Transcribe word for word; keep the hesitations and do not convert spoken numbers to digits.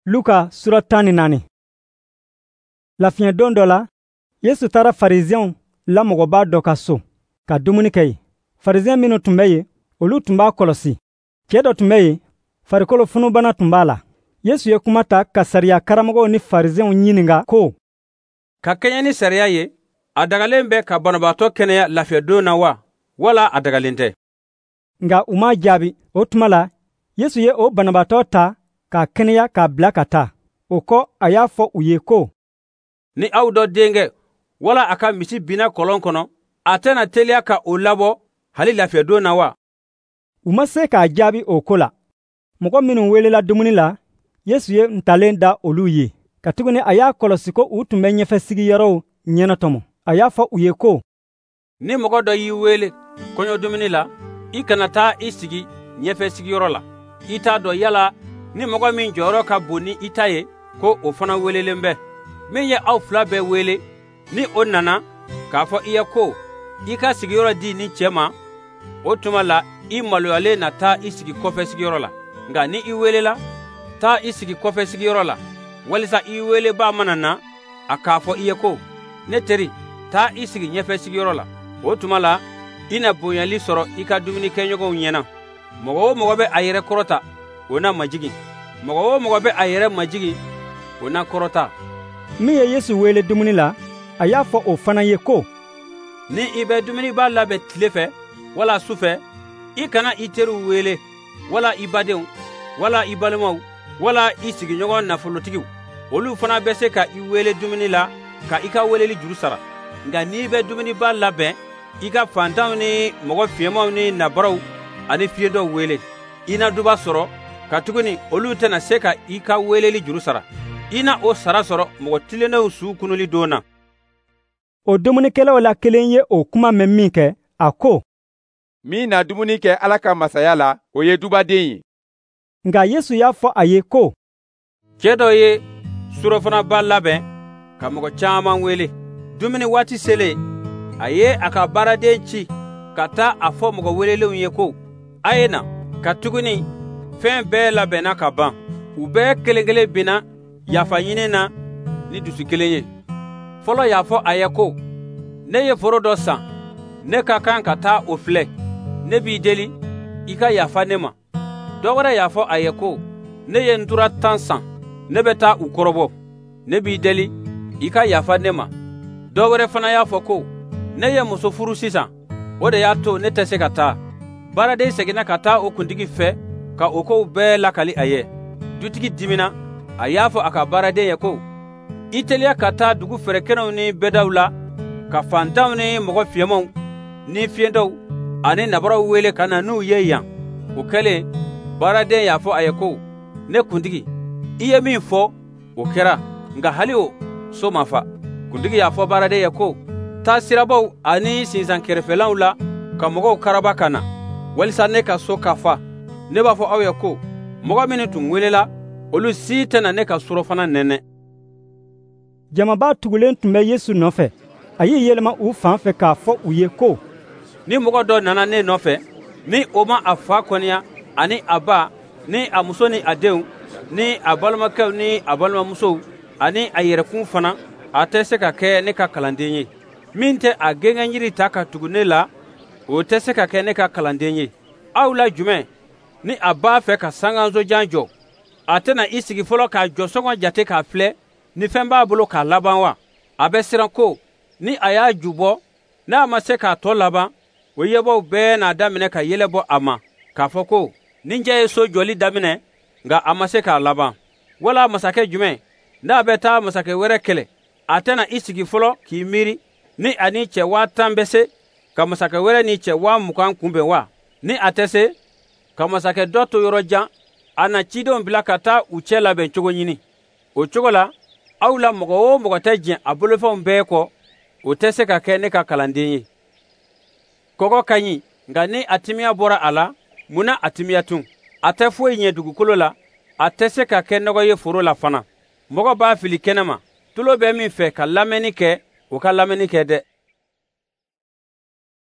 Luka sura tan ni naani. Lafiɲɛ don dɔ la, Yesu taara Farizɛnw la mɔgɔba dɔ ka so ka dumuni kɛ yen. Farizɛn minnu tun bɛ yen, olu tun b'a kɔlɔsi. Cɛ dɔ tun bɛ yen, farikolo funubana tun b'a la. Yesu ye kuma ta ka sariya karamɔgɔw ni Farizɛnw ɲininka ko, ka kɛɲɛ ni sariya ye, a dagalen bɛ ka banabaatɔ kɛnɛya lafiyɛdon na wa, wala a dagalen tɛ? Nka u m'a jaabi. O tuma la, Yesu ye o banabaatɔ ta k'a kɛnɛya k'a bila ka taa. O kɔ a y'a fɔ u ye ko, ni aw dɔ denkɛ wala a ka misi binna kɔlɔn kɔnɔ, a tɛna teliya ka o labɔ hali lafiyɛdon na wa? U ma se k'a jaabi o ko la. Mɔgɔ minnu welela dumuni la, Yesu ye ntalen da olu ye. Katuguni a y'a kɔlɔsi ko u tun bɛ ɲɛfɛsigiyɔrɔw ɲɛnatɔmɔ. A y'a fɔ u ye ko, ni mɔgɔ dɔ y'i wele kɔɲɔdumuni la, i kana taa i sigi ɲɛfɛsigiyɔrɔ la. I t'a dɔn yala ni mɔgɔ min jɔyɔrɔ ka bon ni i ta ye, ko o fana welelen bɛ. Min ye aw fila bɛɛ wele, ni o nana k'a fɔ i ye ko i ka sigiyɔrɔ di ni cɛ ma, o tuma la i maloyalen na taa i sigi kɔfɛ sigiyɔrɔ la. Nka ni i welela, taa i sigi kɔfɛ sigiyɔrɔ la, walisa i welebaa mana na a k'a fɔ i ye ko, ne teri, taa i sigi ɲɛfɛ sigiyɔrɔ la. O tuma la i na bonyali sɔrɔ i ka dumunikɛɲɔgɔnw ɲɛna. Mɔgɔ o mɔgɔ bɛ a yɛrɛ kɔrɔta, o na majigin. Mɔgɔ o mɔgɔ bɛ a yɛrɛ majigin, o na kɔrɔta. Min ye Yesu wele dumuni la, a y'a fɔ o fana ye ko, ni i bɛ dumuniba labɛn tile fɛ wala su fɛ, i kana i teriw wele, wala i badenw, wala i balimaw, wala i sigiɲɔgɔn nafolotigiw. Olu fana bɛ se ka i wele dumuni la ka i ka weleli juru sara. Nka n'i bɛ dumuniba labɛn, i ka fantanw ni mɔgɔ fiyɛmaw ni nabaraw ani fiyɛdɔw wele. I na duba sɔrɔ, katuguni olu tɛna se ka i ka weleli juru sara. I na o sara sɔrɔ mɔgɔ tilennenw su kunuli don na. O dumunikɛlaw la kelen ye o kuma mɛn min kɛ, a ko, min na dumuni kɛ Ala ka masaya la, o ye dubaden ye. Nka Yesu y'a fɔ a ye ko, cɛ dɔ ye surofanaba labɛn ka mɔgɔ caaman wele. Dumuni waati selen, a ye a ka baaraden ci ka taa a fɔ mɔgɔ welelenw ye ko, a ye na. Katuguni fɛn bɛɛ labɛnna ka ban. U bɛɛ kelen kelen binna yafa ɲini na ni dusu kelen ye. Fɔlɔ y'a fɔ a ye ko, ne ye foro dɔ san, ne ka kan ka taa o filɛ, ne b'i deli, i ka yafa ne ma. Dɔ wɛrɛ y'a fɔ a ye ko, ne ye ntura tan san, ne bɛ taa u kɔrɔbɔ, ne b'i deli, i ka yafa ne ma. Dɔ wɛrɛ fana y'a fɔ ko, ne ye muso furu sisan, o de y'a to ne tɛ se ka taa. Baaraden seginna ka taa o kuntigi fɛ ka o kow bɛɛ lakali a ye. Dutigi dimina, a y'a fɔ a ka baaraden ye ko, i teliya ka taa dugu fɛrɛkɛnɛw ni bɛdaw la, ka fantanw ni mɔgɔ fiyɛmaw ni fiyɛdɔw ani nabaraw wele ka na n'u ye yan. O kɛlen, baaraden y'a fɔ a ye ko, ne kuntigi, i ye min fɔ, o kɛra, nka hali o so ma fa. Kuntigi y'a fɔ baaraden ye ko, taa sirabaw ani sinsan kɛrɛfɛlanw la ka mɔgɔw karaba ka na, walisa ne ka so ka fa. Ne b'a fɔ aw ye ko, mɔgɔ minnu tun welela, olu si tɛna ne ka surɔfana nɛnɛ. Jamaba tugulen tun bɛ Yesu nɔfɛ. A y'i yɛlɛma u fan fɛ k'a fɔ u ye ko, ni mɔgɔ dɔ nana ne nɔfɛ, ni o ma a fa kɔniya, ani a ba, ni a muso ni a denw, ni a balimakɛw ni a balimamusow, ani a yɛrɛkun fana, a tɛ se ka kɛ ne ka kalanden ye. Min tɛ a gɛngɛnjiri ta ka tugu ne la, o tɛ se ka kɛ ne ka kalanden ye. Aw la jumɛn, ni a b'a fɛ ka sangansojan jɔ, a tɛna i sigi fɔlɔ k'a jɔsɔngɔ jate k'a filɛ, ni fɛn b'a bolo k'a laban wa? A bɛ siran ko, ni a y'a ju bɔ, n'a ma se k'a tɔ laban, o yebɔw bɛɛ n'a daminɛ ka yɛlɛ bɔ a ma, k'a fɔ ko, ninjɛ ye so jɔli daminɛ, nka a ma se k'a laban. Wala masakɛ jumɛn, n'a bɛ taa masakɛ wɛrɛ kɛlɛ, a tɛna i sigi fɔlɔ k'i miiri, ni a ni cɛ waa tan bɛ se, ka masakɛ wɛrɛ ni cɛ waa mugan kunbɛn wa? Ni a tɛ se, ka masakɛ dɔ to yɔrɔ jan, a na cidenw bila ka taa u cɛ labɛn cogo ɲini. O cogo la, aw la mɔgɔ o mɔgɔ tɛ jɛn a bolofɛnw bɛɛ kɔ, o tɛ se ka kɛ ne ka kalanden ye. Kɔgɔ ka ɲi, nka ni a timiya bɔra a la, mun na a timiya tun? A tɛ foyi ɲɛ dugukolo la, a tɛ se ka kɛ nɔgɔ ye foro la fana. Mɔgɔ b'a fili kɛnɛma, tulo bɛ min fɛ ka lamɛnni kɛ, o ka lamɛnni kɛ dɛ.